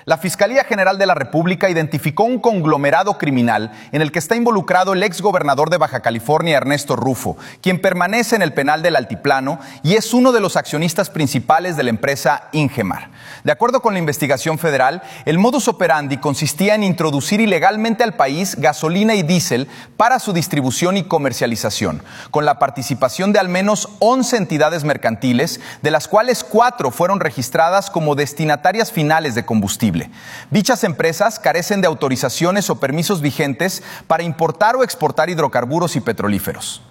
La Fiscalía General de la República identificó un conglomerado criminal en el que está involucrado el exgobernador de Baja California, Ernesto Rufo, quien permanece en el penal del Altiplano y es uno de los accionistas principales de la empresa Ingemar. De acuerdo con la investigación federal, el modus operandi consistía en introducir ilegalmente al país gasolina y diésel para su distribución y comercialización, con la participación de al menos 11 entidades mercantiles, de las cuales 4 fueron registradas como destinatarias finales de combustible. Dichas empresas carecen de autorizaciones o permisos vigentes para importar o exportar hidrocarburos y petrolíferos.